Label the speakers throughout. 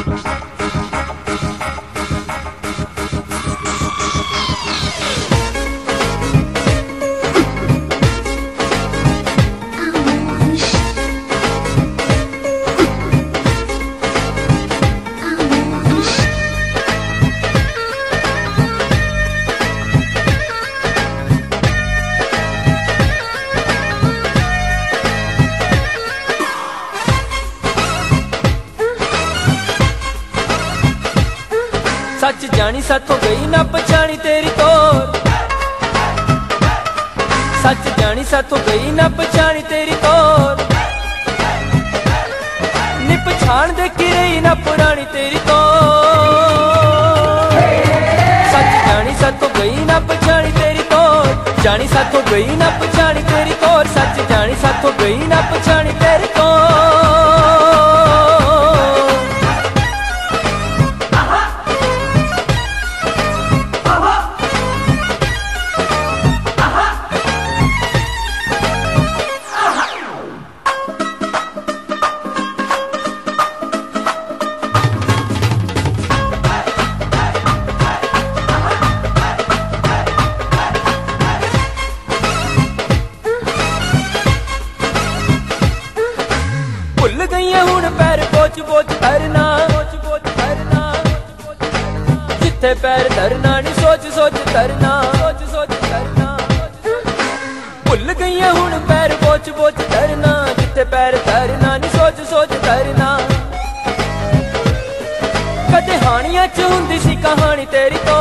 Speaker 1: सच जानी साथों गई ना पछाणी तेरी तोर, सच जानी साथों गई ना पछाणी तेरी तोर, नी पछाण देखी रही ना पुरानी तेरी तोर। सच जानी साथों गई ना पछाणी तेरी तोर, जानी साथों गई ना पछाणी तेरी तोर, सच जानी साथों गई ना पछाणी तेरी तोर। भुल गई हुण पैर पोच पोच धरना, जिथे पैर धरना नी सोच सोच धरना, भुल गई हुण पैर पोच पोच धरना, जिथे पैर धरना नी सोच सोच धरना। कदे हानियां च हुंदी सी कहानी तेरी तो,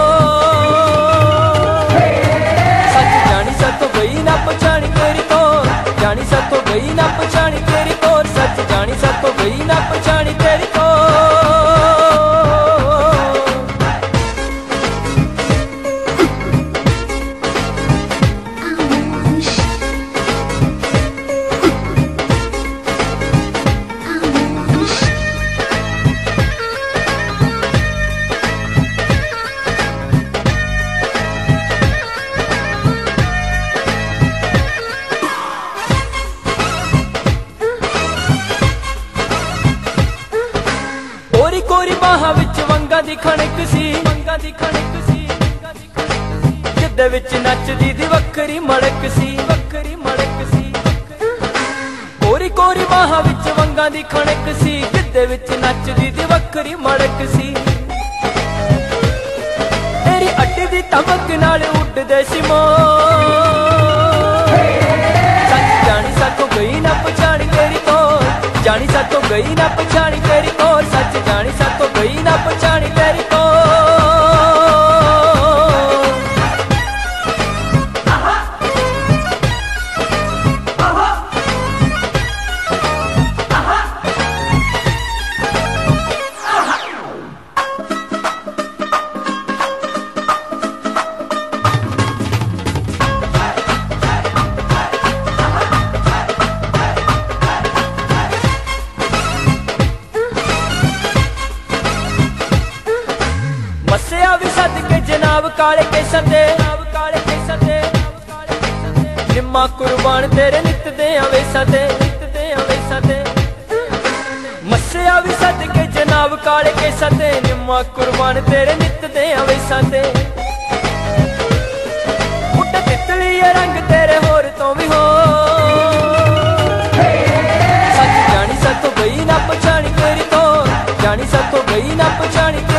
Speaker 1: सच जानी साथों गई ना पछाणी तेरी तो, जानी साथों गई ना पछाणी तेरी तो, सच जानी साथों गई ना पछाणी तेरी तो। कोरी कोरी बाहां विच वंगा दी खणक सी, जिदे विच नचदी दी वखरी मड़क सी, कोरी कोरी बाहां विच वंगा दी खणक सी, जिदे विच नचदी दी वखरी मड़क सी। तेरी अड्डी दी तमक नाल उड्डदे सी मोर, सच जानी साथों गई ना पछाणी तेरी तो, जानी साथों गई ना पछाणी तेरी तो, सच जानी साथों गई ना पछाणी तेरी तो। मस्सिया भी सद के जनाब काले के सदे, निम्मा कुर्बान तेरे नित दे अवेसा दे, मस्सिया भी सद के जनाब काले के सदे, निम्मा कुर्बान तेरे नित दे अवेसा दे। मुट्टे तितली रंग तेरे होर तो भी हो, सच जानी साथों गई ना पछाणी तेरी तो, जानी साथों गई ना पछाणी।